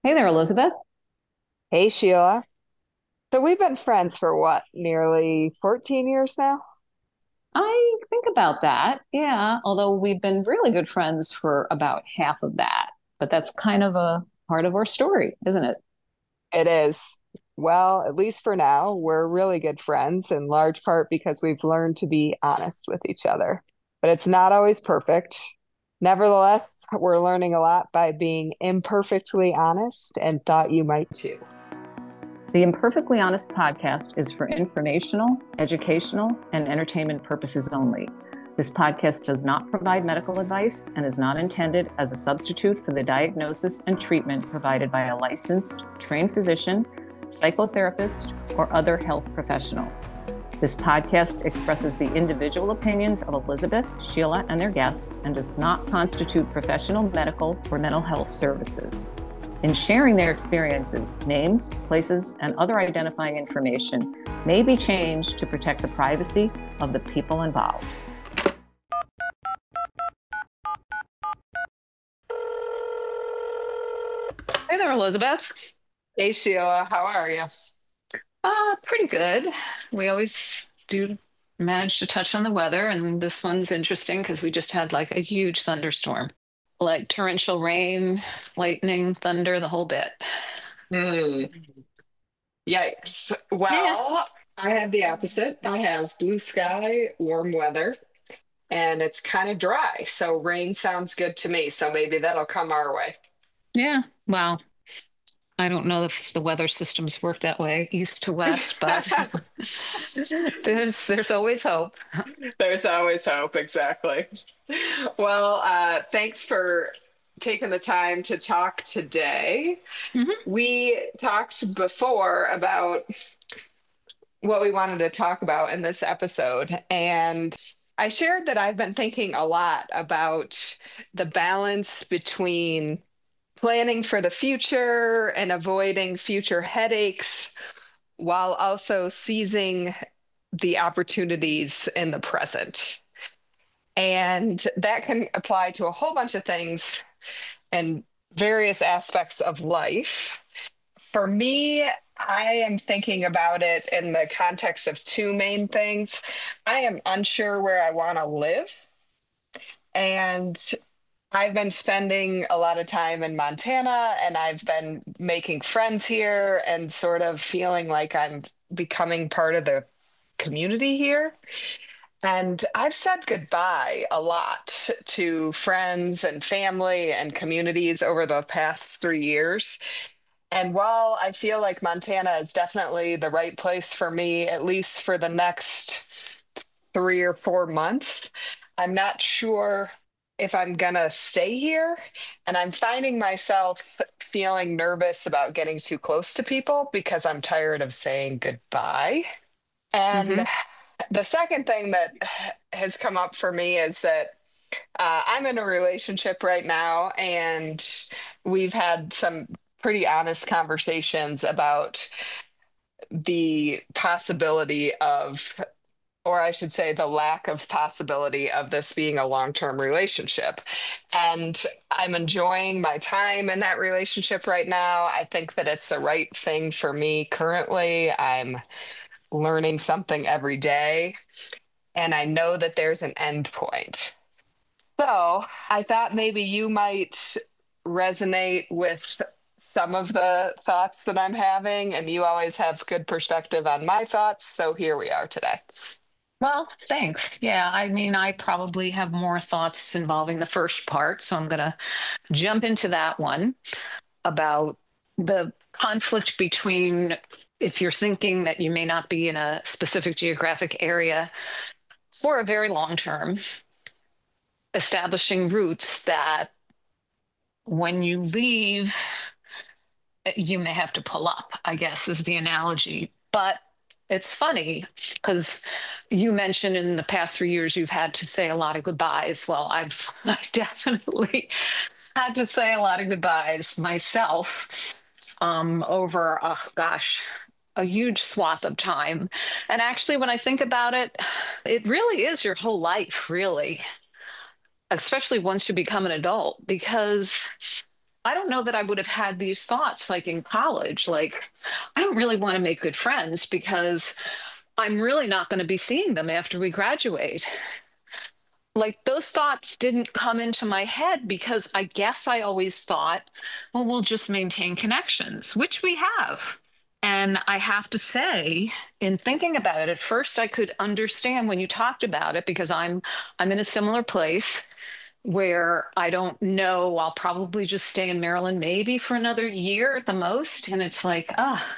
Hey there, Elizabeth. Hey Sheila. So we've been friends for what, nearly 14 years now? I think about that. Yeah, although we've been really good friends for about half of that. But that's kind of a part of our story, isn't it? It is. Well, at least for now, we're really good friends, in large part because we've learned to be honest with each other. But it's not always perfect. Nevertheless, we're learning a lot by being imperfectly honest and thought you might too. The Imperfectly Honest podcast is for informational, educational, and entertainment purposes only. This podcast does not provide medical advice and is not intended as a substitute for the diagnosis and treatment provided by a licensed, trained physician, psychotherapist, or other health professional. This podcast expresses the individual opinions of Elizabeth, Sheila, and their guests and does not constitute professional medical or mental health services. In sharing their experiences, names, places, and other identifying information may be changed to protect the privacy of the people involved. Hey there, Elizabeth. Hey Sheila, how are you? Pretty good. We always do manage to touch on the weather, and this one's interesting because we just had like a huge thunderstorm, like torrential rain, lightning, thunder, the whole bit. Hmm. Yikes. Yeah. Well, I have the opposite. I have blue sky, warm weather, and it's kind of dry. So rain sounds good to me. So maybe that'll come our way. Yeah. Well, I don't know if the weather systems work that way, east to west, but there's always hope. There's always hope. Exactly. Well, thanks for taking the time to talk today. Hmm. We talked before about what we wanted to talk about in this episode, and I shared that I've been thinking a lot about the balance between planning for the future and avoiding future headaches while also seizing the opportunities in the present. And that can apply to a whole bunch of things and various aspects of life. For me, I am thinking about it in the context of two main things. I am unsure where I want to live, and I've been spending a lot of time in Montana, and I've been making friends here and sort of feeling like I'm becoming part of the community here. And I've said goodbye a lot to friends and family and communities over the past 3 years. And while I feel like Montana is definitely the right place for me, at least for the next 3 or 4 months, I'm not sure if I'm gonna stay here. And I'm finding myself feeling nervous about getting too close to people because I'm tired of saying goodbye. And Hmm. the second thing that has come up for me is that I'm in a relationship right now, and we've had some pretty honest conversations about the possibility of, or I should say, the lack of possibility of this being a long-term relationship. And I'm enjoying my time in that relationship right now. I think that it's the right thing for me currently. I'm learning something every day, and I know that there's an end point. So I thought maybe you might resonate with some of the thoughts that I'm having, and you always have good perspective on my thoughts. So here we are today. Well, thanks. Yeah, I mean, I probably have more thoughts involving the first part, so I'm going to jump into that one about the conflict between if you're thinking that you may not be in a specific geographic area for a very long term, establishing roots that when you leave, you may have to pull up, I guess is the analogy. But it's funny because you mentioned in the past 3 years you've had to say a lot of goodbyes. Well, I've definitely had to say a lot of goodbyes myself over, oh gosh, a huge swath of time. And actually, when I think about it, it really is your whole life, really, especially once you become an adult, because I don't know that I would have had these thoughts like in college. Like, I don't really want to make good friends because I'm really not going to be seeing them after we graduate. Like, those thoughts didn't come into my head because I guess I always thought, well, we'll just maintain connections, which we have. And I have to say, in thinking about it, at first I could understand when you talked about it because I'm in a similar place where I don't know, I'll probably just stay in Maryland maybe for another year at the most. And it's like,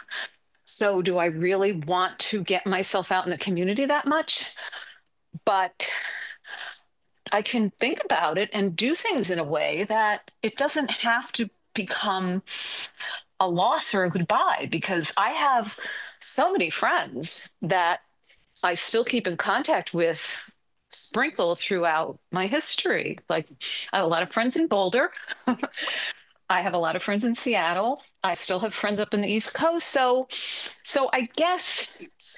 so do I really want to get myself out in the community that much? But I can think about it and do things in a way that it doesn't have to become a loss or a goodbye because I have so many friends that I still keep in contact with sprinkled throughout my history. Like I have a lot of friends in Boulder. I have a lot of friends in Seattle. I still have friends up in the East Coast. So I guess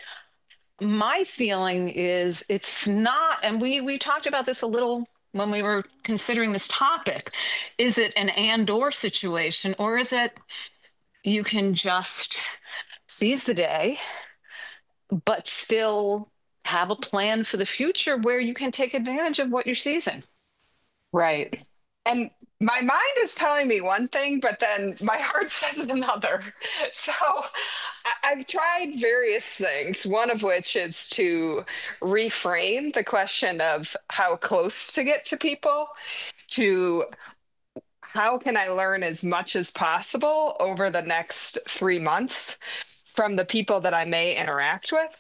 my feeling is it's not, and we talked about this a little when we were considering this topic. Is it an and/or situation, or is it you can just seize the day, but still have a plan for the future where you can take advantage of what you're seizing? Right. And my mind is telling me one thing, but then my heart says another. So I've tried various things, one of which is to reframe the question of how close to get to people to how can I learn as much as possible over the next 3 months from the people that I may interact with.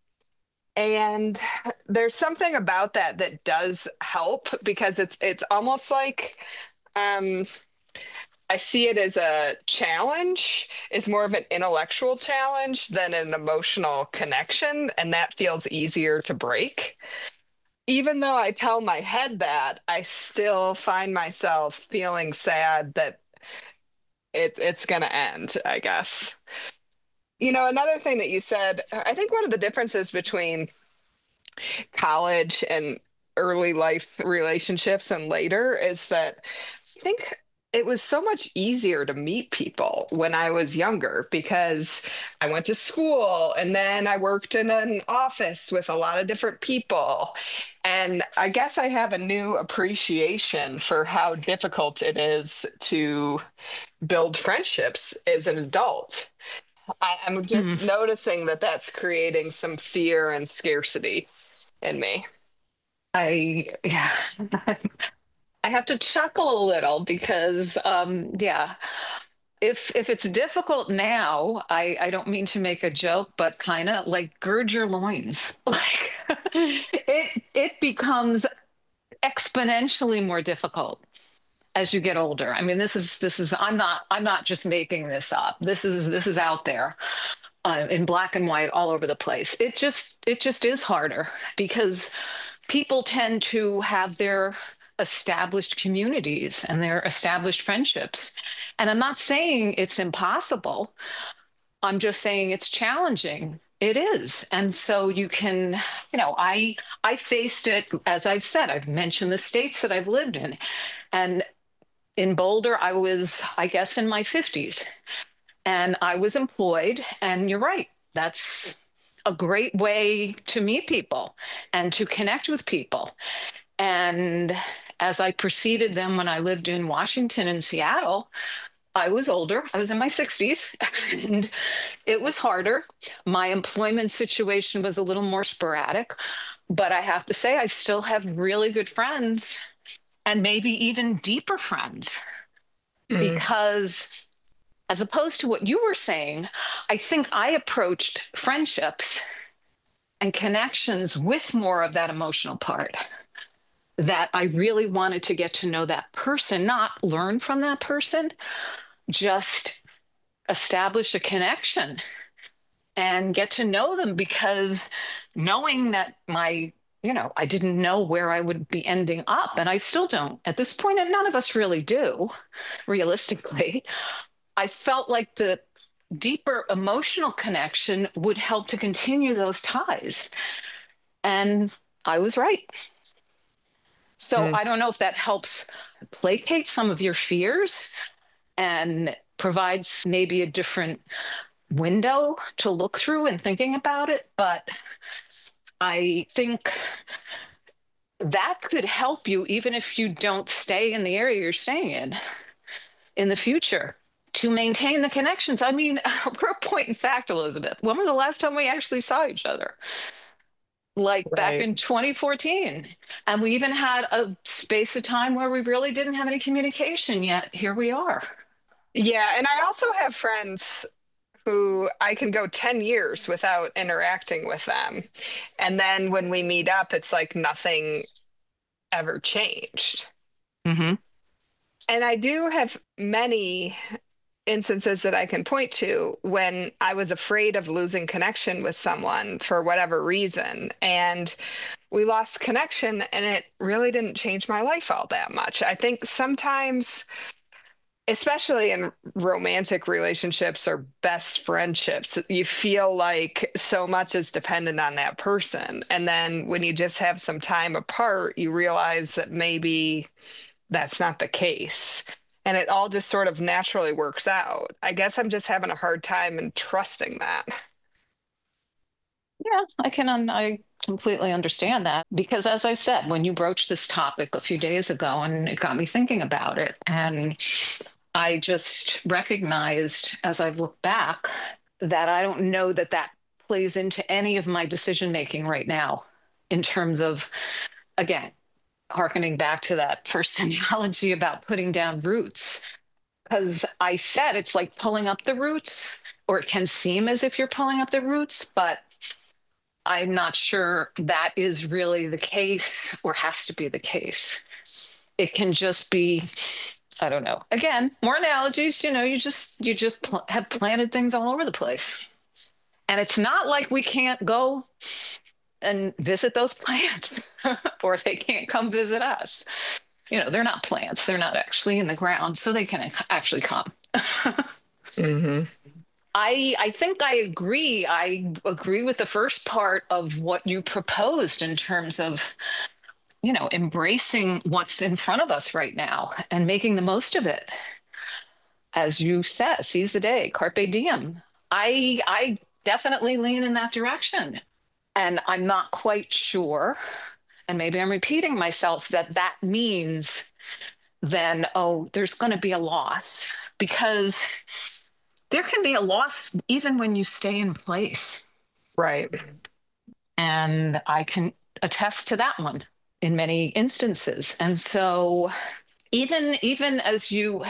And there's something about that that does help because it's almost like um, I see it as a challenge. It's more of an intellectual challenge than an emotional connection, and that feels easier to break. Even though I tell my head that, I still find myself feeling sad that it's going to end, I guess. Another thing that you said, I think one of the differences between college and early life relationships and later is that I think it was so much easier to meet people when I was younger because I went to school and then I worked in an office with a lot of different people. And I guess I have a new appreciation for how difficult it is to build friendships as an adult. I'm just Mm. noticing that that's creating some fear and scarcity in me. Yeah, I have to chuckle a little because, yeah, if it's difficult now, I don't mean to make a joke, but kind of like gird your loins. Like it becomes exponentially more difficult as you get older. I mean, this is I'm not just making this up. This is out there in black and white all over the place. It just is harder because people tend to have their established communities and their established friendships. And I'm not saying it's impossible. I'm just saying it's challenging. It is. And so you can, I faced it, as I've said, I've mentioned the states that I've lived in. And in Boulder, I was, I guess, in my 50s and I was employed. And you're right, that's a great way to meet people and to connect with people. And as I preceded them when I lived in Washington and Seattle, I was older. I was in my 60s and it was harder. My employment situation was a little more sporadic, but I have to say, I still have really good friends and maybe even deeper friends Mm. because, as opposed to what you were saying, I think I approached friendships and connections with more of that emotional part. That I really wanted to get to know that person, not learn from that person, just establish a connection and get to know them because knowing that I didn't know where I would be ending up, and I still don't at this point, and none of us really do, realistically. I felt like the deeper emotional connection would help to continue those ties. And I was right. So Mm. I don't know if that helps placate some of your fears, and provides maybe a different window to look through in thinking about it. But I think that could help you even if you don't stay in the area you're staying in the future to maintain the connections. I mean, we're a point in fact, Elizabeth. When was the last time we actually saw each other? Like back Right. in 2014. And we even had a space of time where we really didn't have any communication yet. Here we are. Yeah, and I also have friends who I can go 10 years without interacting with them. And then when we meet up, it's like nothing ever changed. Hmm. And I do have many instances that I can point to when I was afraid of losing connection with someone for whatever reason. And we lost connection, and it really didn't change my life all that much. I think sometimes, especially in romantic relationships or best friendships, you feel like so much is dependent on that person. And then when you just have some time apart, you realize that maybe that's not the case. And it all just sort of naturally works out. I guess I'm just having a hard time in trusting that. Yeah, I completely understand that because as I said, when you broached this topic a few days ago and it got me thinking about it, and I just recognized as I've looked back that I don't know that that plays into any of my decision making right now in terms of, again, harkening back to that first analogy about putting down roots. Because I said it's like pulling up the roots, or it can seem as if you're pulling up the roots, but I'm not sure that is really the case or has to be the case. It can just be, I don't know. Again, more analogies, have planted things all over the place. And it's not like we can't go and visit those plants or they can't come visit us. They're not plants, they're not actually in the ground, so they can actually come. Hmm. I think I agree. I agree with the first part of what you proposed in terms of, embracing what's in front of us right now and making the most of it. As you said, seize the day, carpe diem. I definitely lean in that direction. And I'm not quite sure, and maybe I'm repeating myself, that that means then, oh, there's going to be a loss because there can be a loss even when you stay in place. Right. And I can attest to that one in many instances. And so even as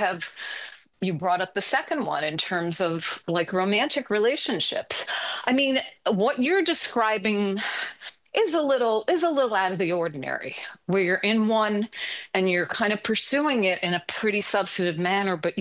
you brought up the second one in terms of like romantic relationships. I mean, what you're describing is a little out of the ordinary, where you're in one and you're kind of pursuing it in a pretty substantive manner, but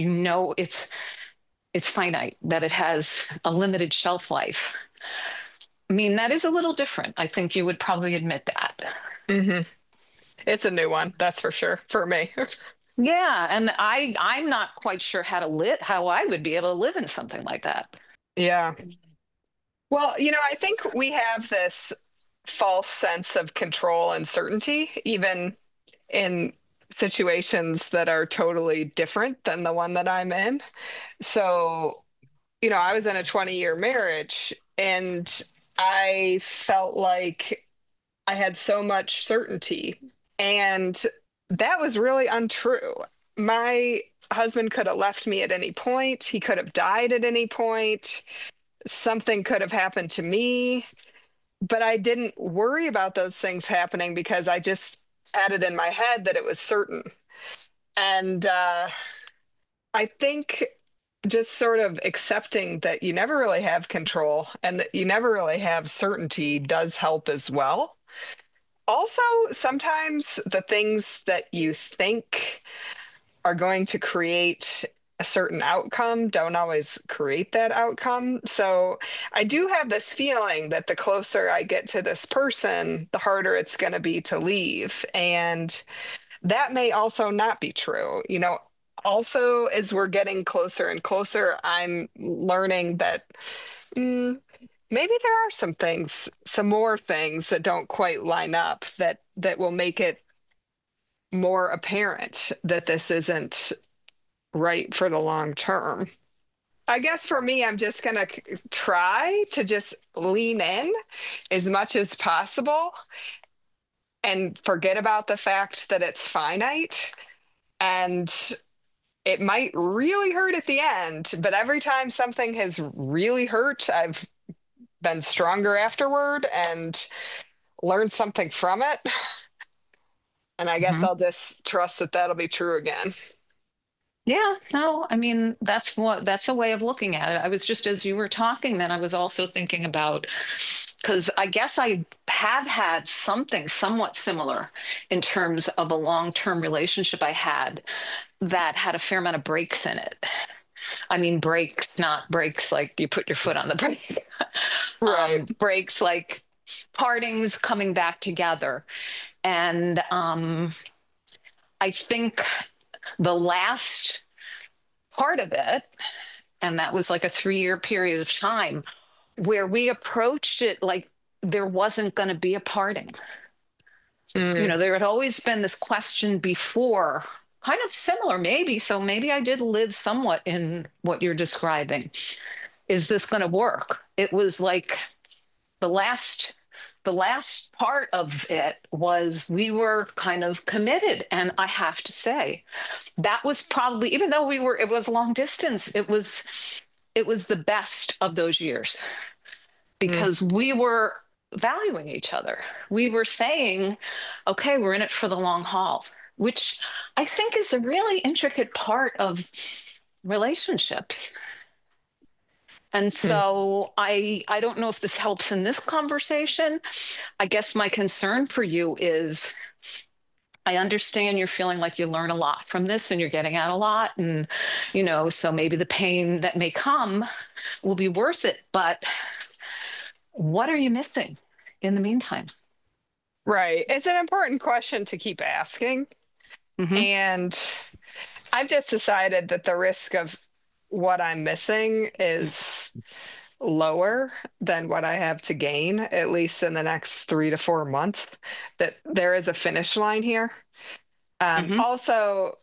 it's finite, that it has a limited shelf life. I mean, that is a little different. I think you would probably admit that. Hmm. It's a new one, that's for sure, for me. Yeah, and I'm not quite sure how I would be able to live in something like that. Yeah. Well, I think we have this false sense of control and certainty, even in situations that are totally different than the one that I'm in. So, I was in a 20-year marriage and I felt like I had so much certainty. And that was really untrue. My husband could have left me at any point, he could have died at any point, something could have happened to me. But I didn't worry about those things happening because I just had it in my head that it was certain. And I think just sort of accepting that you never really have control and that you never really have certainty does help as well. Also, sometimes the things that you think are going to create a certain outcome don't always create that outcome. So I do have this feeling that the closer I get to this person, the harder it's going to be to leave. And that may also not be true. Also, as we're getting closer and closer, I'm learning that maybe there are some more things that don't quite line up that will make it more apparent that this isn't right for the long term. I guess for me, I'm just going to try to just lean in as much as possible and forget about the fact that it's finite. And it might really hurt at the end, but every time something has really hurt, I've been stronger afterward and learned something from it. And I guess Mhm. I'll just trust that that'll be true again. Yeah, no, I mean, that's a way of looking at it. I was just, as you were talking, then I was also thinking about, because I guess I have had something somewhat similar in terms of a long-term relationship I had that had a fair amount of breaks in it. I mean, breaks, not breaks like you put your foot on the brake. Right. Breaks like partings coming back together. And I think the last part of it, and that was like a 3-year period of time where we approached it like there wasn't going to be a parting. Mm, There had always been this question before, kind of similar, maybe. So maybe I did live somewhat in what you're describing. Is this going to work? It was like the last the last part of it was we were kind of committed, and I have to say that was probably, even though it was long distance, it was the best of those years mm. because we were valuing each other. We were saying, okay, we're in it for the long haul, which I think is a really intricate part of relationships. And Mm. so I don't know if this helps in this conversation. I guess my concern for you is I understand you're feeling like you learn a lot from this and you're getting out a lot. And, so maybe the pain that may come will be worth it. But what are you missing in the meantime? Right. It's an important question to keep asking. Hmm. And I've just decided that the risk of what I'm missing is lower than what I have to gain, at least in the next 3 to 4 months, that there is a finish line here. Hmm. Also,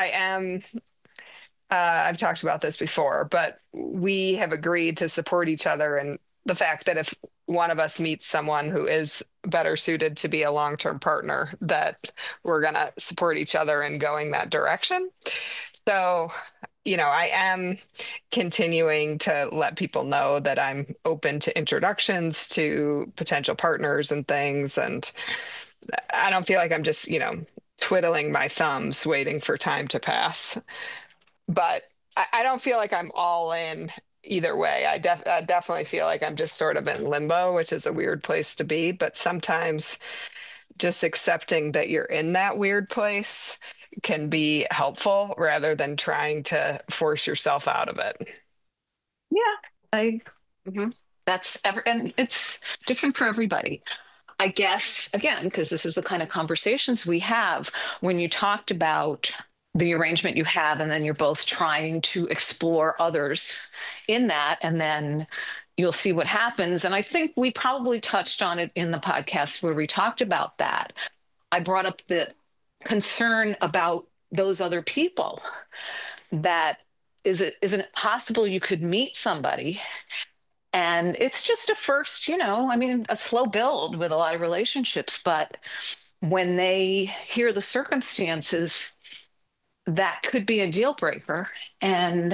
I've talked about this before, but we have agreed to support each other. And the fact that if one of us meets someone who is better suited to be a long-term partner, that we're going to support each other in going that direction. So, I am continuing to let people know that I'm open to introductions to potential partners and things. And I don't feel like I'm just, twiddling my thumbs waiting for time to pass. But I don't feel like I'm all in either way. I definitely feel like I'm just sort of in limbo, which is a weird place to be. But sometimes just accepting that you're in that weird place can be helpful rather than trying to force yourself out of it. Yeah, I, mhm. And it's different for everybody. I guess, again, because this is the kind of conversations we have when you talked about the arrangement you have, and then you're both trying to explore others in that, and then you'll see what happens. And I think we probably touched on it in the podcast where we talked about that. I brought up the concern about those other people that isn't it possible you could meet somebody and it's just a first, I mean, a slow build with a lot of relationships. But when they hear the circumstances, that could be a deal breaker. And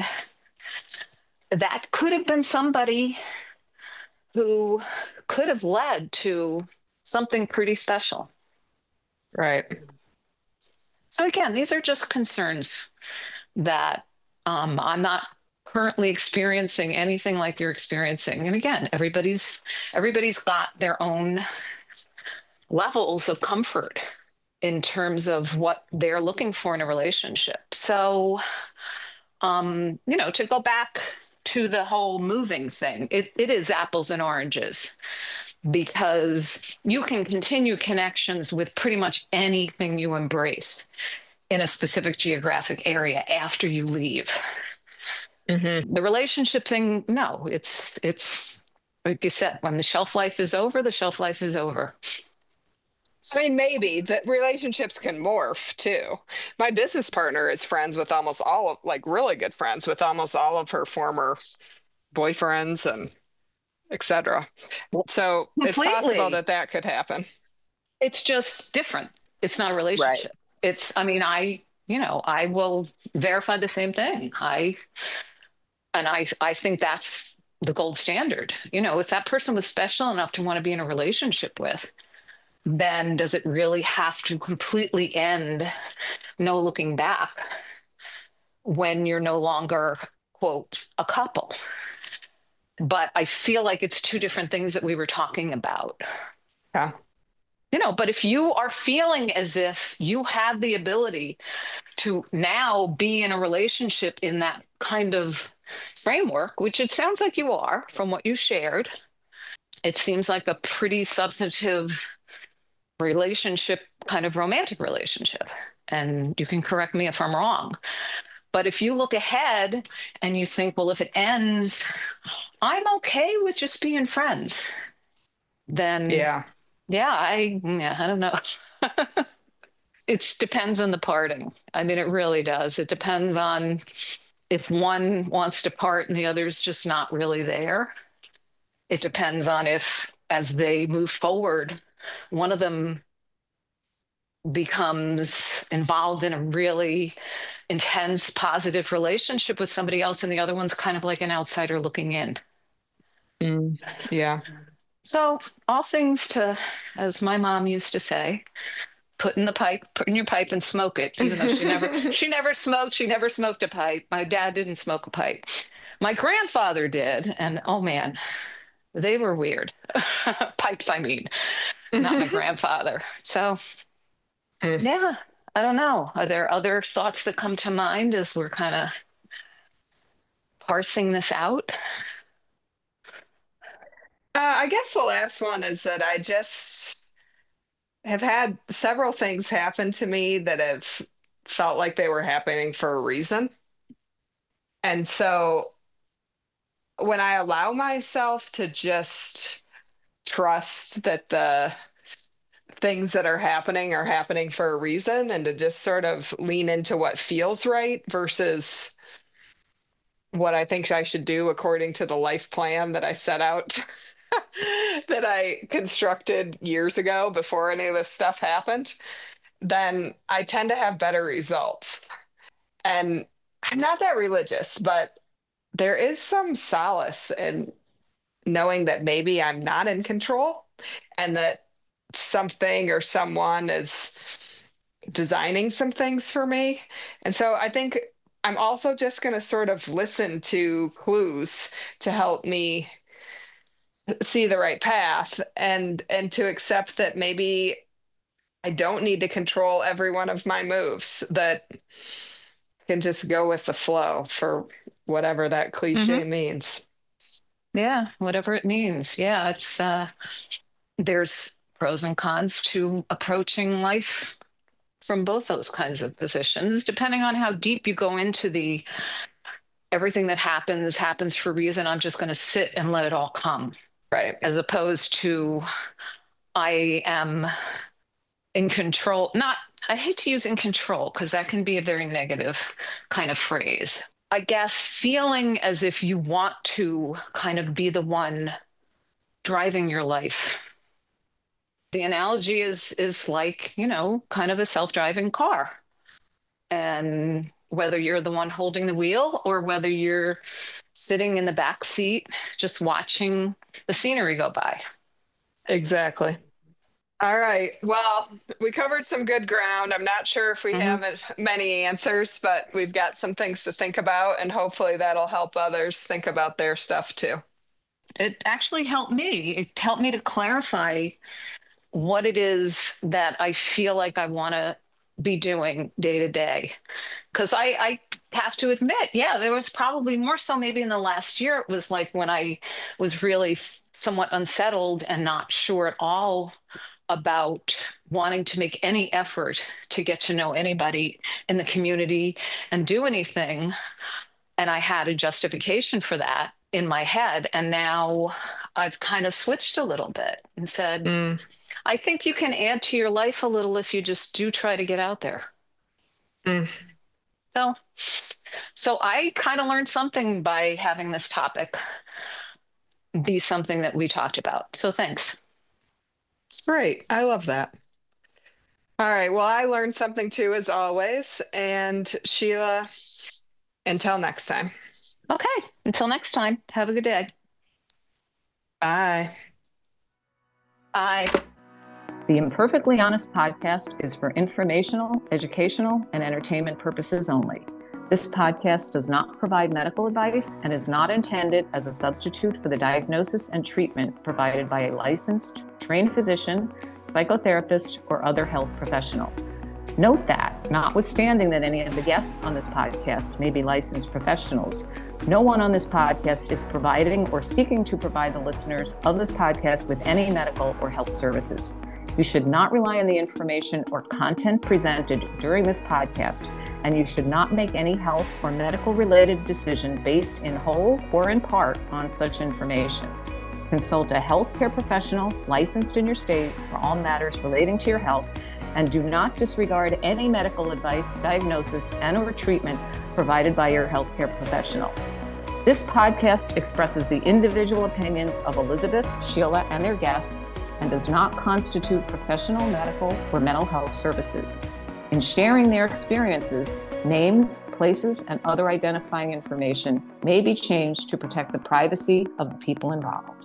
that could have been somebody who could have led to something pretty special. Right. So, again, these are just concerns that I'm not currently experiencing anything like you're experiencing. And again, everybody's got their own levels of comfort in terms of what they're looking for in a relationship. So, to go back to the whole moving thing, it is apples and oranges because you can continue connections with pretty much anything you embrace in a specific geographic area after you leave. Hmm. The relationship thing, no, it's like you said, when the shelf life is over, the shelf life is over. I mean, maybe the relationships can morph too. My business partner is friends with almost all of, like, really good friends with almost all of her former boyfriends and etc. So it's possible Completely. that that could happen. It's just different. It's not a Right. relationship. I mean, I will verify the same thing. I think that's the gold standard. If that person was special enough to want to be in a relationship with, then does it really have to completely end, no looking back, when you're no longer, quote, a couple? But I feel like it's two different things that we were talking about. Yeah. But if you are feeling as if you have the ability to now be in a relationship in that kind of framework, which it sounds like you are from what you shared, it seems like a pretty substantive relationship, kind of romantic relationship. And you can correct me if I'm wrong. But if you look ahead and you think, well, if it ends, I'm okay with just being friends, then Yeah. yeah, I don't know. It depends on the parting. I mean, it really does. It depends on if one wants to part and the other's just not really there. It depends on if, as they move forward, one of them becomes involved in a really intense, positive relationship with somebody else, and the other one's kind of like an outsider looking in. Mm, yeah. So, all things to, as my mom used to say, put in your pipe and smoke it, even though she never smoked a pipe. My dad didn't smoke a pipe. My grandfather did, and oh man, they were weird. Pipes, I mean, not my grandfather. So yeah, I don't know. Are there other thoughts that come to mind as we're kind of parsing this out? I guess the last one is that I just have had several things happen to me that have felt like they were happening for a reason. And so when I allow myself to just trust that the things that are happening for a reason and to just sort of lean into what feels right versus what I think I should do according to the life plan that I set out that I constructed years ago before any of this stuff happened, then I tend to have better results. And I'm not that religious, but there is some solace in knowing that maybe I'm not in control and that something or someone is designing some things for me. And so I think I'm also just going to sort of listen to clues to help me see the right path and to accept that maybe I don't need to control every one of my moves, that can just go with the flow for whatever that cliche Hmm. means. Yeah, whatever it means. Yeah, there's pros and cons to approaching life from both those kinds of positions, depending on how deep you go into the everything that happens for a reason. I'm just going to sit and let it all come, Right. as opposed to I am in control. Not, I hate to use in control because that can be a very negative kind of phrase. I guess feeling as if you want to kind of be the one driving your life. The analogy is like, kind of a self-driving car. And whether you're the one holding the wheel or whether you're sitting in the back seat just watching the scenery go by. Exactly. All right. Well, we covered some good ground. I'm not sure if we Mhm. have many answers, but we've got some things to think about, and hopefully that'll help others think about their stuff too. It actually helped me. It helped me to clarify what it is that I feel like I want to be doing day to day. Because I have to admit, yeah, there was probably more so maybe in the last year. It was like when I was really somewhat unsettled and not sure at all about wanting to make any effort to get to know anybody in the community and do anything. And I had a justification for that in my head. And now I've kind of switched a little bit and said, Mm. I think you can add to your life a little if you just do try to get out there. Mm. So, so I kind of learned something by having this topic be something that we talked about. So thanks. Great. I love that. All right. Well, I learned something too, as always. And Sheila, until next time. Okay. Until next time, have a good day. Bye. Bye. The Imperfectly Honest podcast is for informational, educational, and entertainment purposes only. This podcast does not provide medical advice and is not intended as a substitute for the diagnosis and treatment provided by a licensed, trained physician, psychotherapist, or other health professional. Note that, notwithstanding that any of the guests on this podcast may be licensed professionals, no one on this podcast is providing or seeking to provide the listeners of this podcast with any medical or health services. You should not rely on the information or content presented during this podcast, and you should not make any health or medical related decision based in whole or in part on such information. Consult a healthcare professional licensed in your state for all matters relating to your health, and do not disregard any medical advice, diagnosis, and/or treatment provided by your healthcare professional. This podcast expresses the individual opinions of Elizabeth, Sheila, and their guests, and does not constitute professional, medical, or mental health services. In sharing their experiences, names, places, and other identifying information may be changed to protect the privacy of the people involved.